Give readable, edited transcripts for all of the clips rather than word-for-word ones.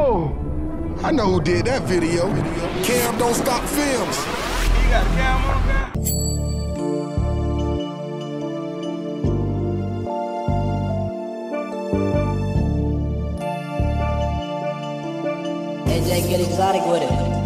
Oh, I know who did that video. Cam Don't Stop Films. You got a cam on, man? AJ get exotic with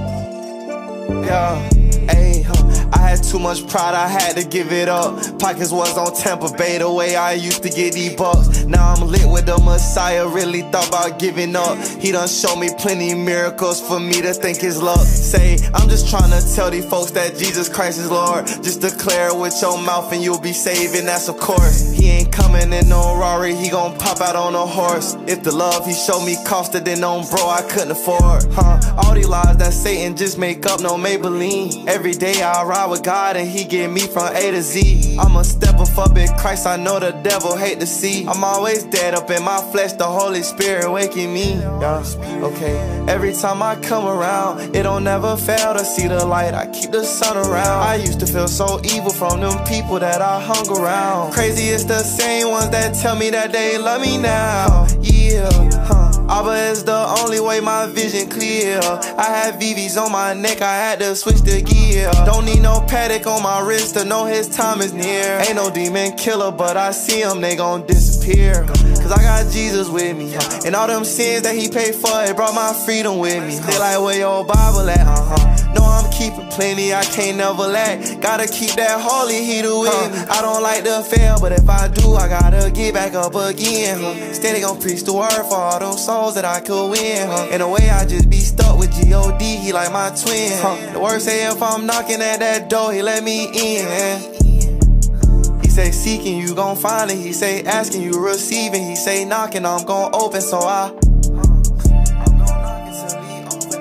it. Yeah, ayy, I had too much pride, I had to give it up. Pockets was on Tampa Bay, the way I used to get these bucks. Now I'm lit with the Messiah, really thought about giving up. He done showed me plenty miracles for me to think his luck. Say, I'm just trying to tell these folks that Jesus Christ is Lord. Just declare it with your mouth and you'll be saved, and that's of course. He ain't coming in no Rari, he gon' pop out on a horse. If the love he showed me costed, then on bro, I couldn't afford. All these lies that Satan just make up, no Maybelline. Every day I ride with God and he get me from A to Z. I'm a step up in Christ, I know the devil hate to see. I'm always dead up in my flesh, the Holy Spirit waking me. Yeah, okay. Every time I come around, it don't never fail to see the light. I keep the sun around. I used to feel so evil from them people that I hung around. Crazy, it's the same ones that tell me that they love me now. Yeah, Abba is the only way my vision clear. I had VVs on my neck, I had to switch the gear. Don't need no paddock on my wrist to know his time is near. Ain't no demon killer, but I see him, they gon' disappear. Cause I got Jesus with me, and all them sins that he paid for, it brought my freedom with me. They like, where your Bible at? No, I'm keeping plenty, I can't never lack. Gotta keep that holy heater with me. I don't like to fail, but if I do, I gotta get back up again. Steady gon' preach the word for all them souls that I could win. In a way, I just be stuck with G.O.D., he like my twin. The word say if I'm knocking at that door, he let me in. He say seeking, you gon' find it. He say asking, you receiving. He say knocking, I'm gon' open, so I'm gon' knock until he open,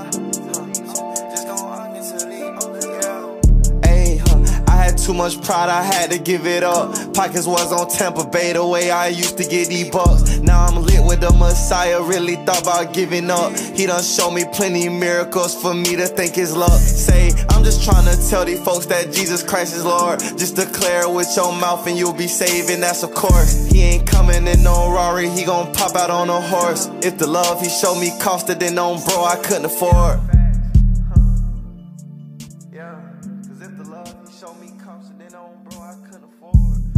just gon' knock until he open, yeah. Ayy, I had too much pride, I had to give it up. Pockets was on Tampa Bay, the way I used to get these bucks. Now I'm lit with the Messiah, really thought about giving up. He done showed me plenty miracles for me to think his luck. Say, I'm just trying to tell these folks that Jesus Christ is Lord. Just declare it with your mouth and you'll be saved, and that's of course. He ain't coming in no Rari, he gon' pop out on a horse. If the love he showed me costed, then on bro, I couldn't afford. Yeah, cause if the love he showed me costed, then on bro, I couldn't afford.